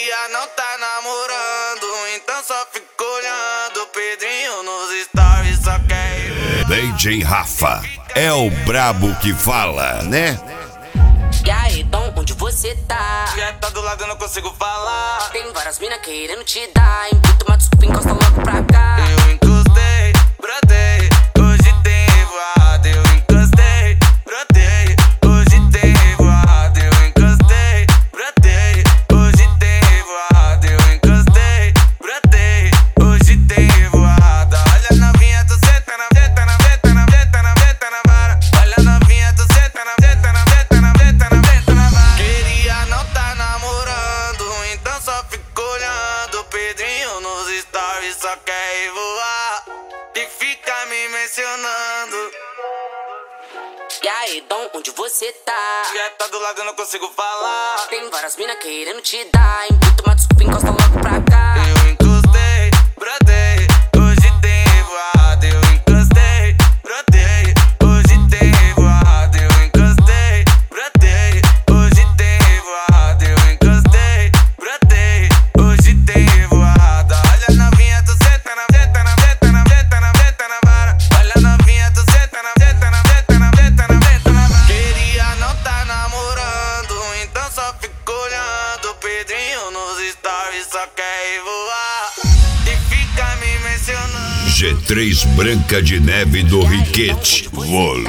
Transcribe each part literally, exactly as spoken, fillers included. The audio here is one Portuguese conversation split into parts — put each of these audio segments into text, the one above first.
Queria não tá namorando, então só fico olhando Pedrinho nos stories, só quer D J Rafa é o brabo que fala, né? E aí, Dom, onde você tá? Já tá do lado, eu não consigo falar. Tem várias mina querendo te dar. Invita uma desculpa, encosta logo pra cá. Eu encostei, brotei, hoje tem revoada. Eu encostei, brotei, hoje tem revoada. Eu encostei, brotei, hoje tem revoada. Eu encostei, brotei, hoje tem revoada. Olha novinha, tu senta na veta, na veta, na veta, na veta, na vara. Olha novinha, tu senta na veta, na veta, na veta, na veta, na vara. Queria não tá namorando, então só fico olhando Pedrinho nos stories, só quer voar e fica me mencionando. E aí, Dom, onde você tá? Já tá do lado, eu não consigo falar. Tem várias mina querendo te dar. Invita uma desculpa, encosta logo pra cá. Eu encostei, brotei, hoje tem revoada. Eu encostei, brotei, hoje tem revoada. Eu encostei, brotei, hoje tem revoada. Eu encostei, brotei, hoje tem revoada. Olha novinha, tu senta na veta, na veta, na veta, na veta, na vara. Olha novinha, tu senta na veta, na veta, na veta, na veta, na vara. Queria não tá namorando, então só fico olhando Pedrinho nos stories, só quer voar e fica me mencionando. G três Branca de Neve do Riquete,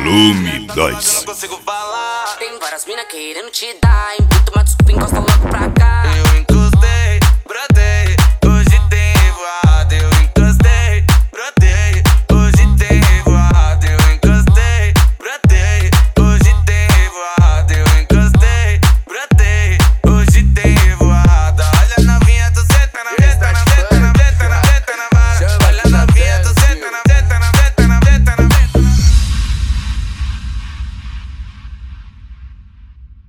volume Eu dois. não consigo falar. Tem várias mina querendo te dar. Invita uma desculpa, encosta logo pra cá.